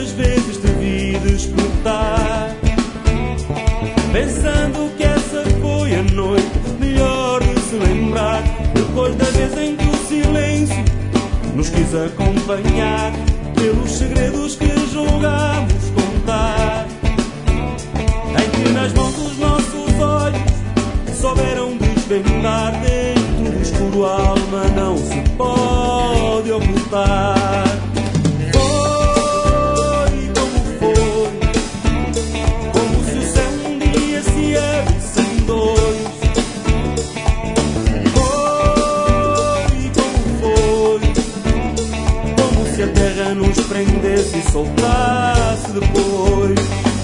Quantas vezes te vi despertar, pensando que essa foi a noite melhor de se lembrar, depois da vez em que o silêncio nos quis acompanhar, pelos segredos que julgamos contar, em que nas mãos dos nossos olhos souberam desvendar, dentro do escuro a alma não se pode ocultar. Nos prendesse e soltasse depois.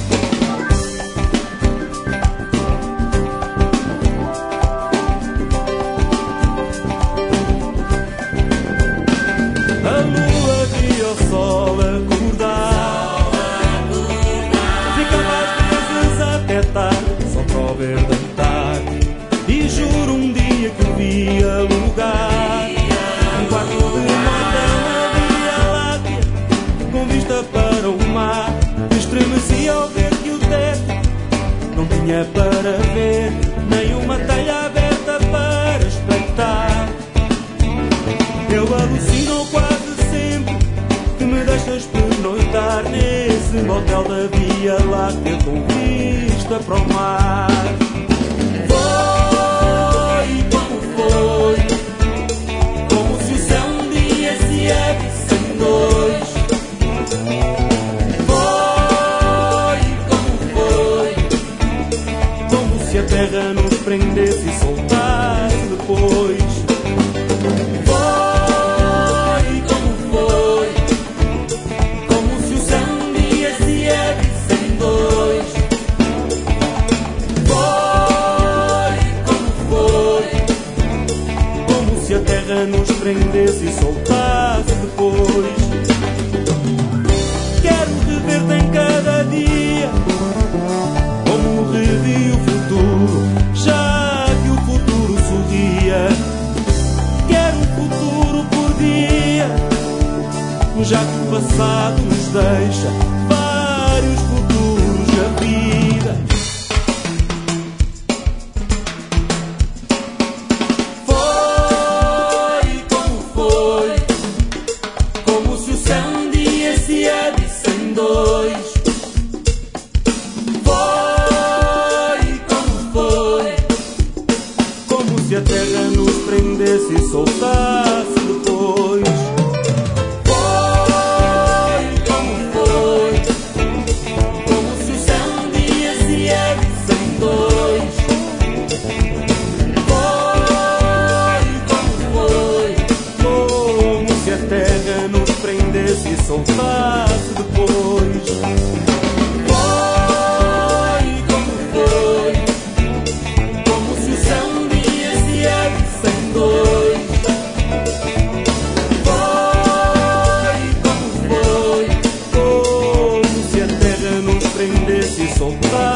A lua via o sol acordar, ficava às vezes até tarde, só para o ver dançar. E juro um dia que o vi alugar um quarto de com vista para o mar, estremecia ao ver que o teto não tinha para ver, nem uma telha aberta para espreitar. Eu alucino quase sempre que me deixas pernoitar nesse motel da Via Láctea com vista para o mar. Foi como foi, como se o céu um dia se abrisse em dois. Se a terra nos prendesse e soltasse depois. Foi como foi, como se o céu um dia se abrisse em dois. Foi como se a terra nos prendesse e soltasse depois. Quero rever-te em cada dia, como revi o futuro, já que o futuro sorria. Quero um futuro por dia, já que o passado nos deixa vários futuros na vida. Foi como se o céu um dia se abrisse em dois. Se a terra nos prendesse e soltasse depois. Foi como se o céu um dia se abrisse em dois. Foi como se a terra nos prendesse e soltasse depois. Soltar.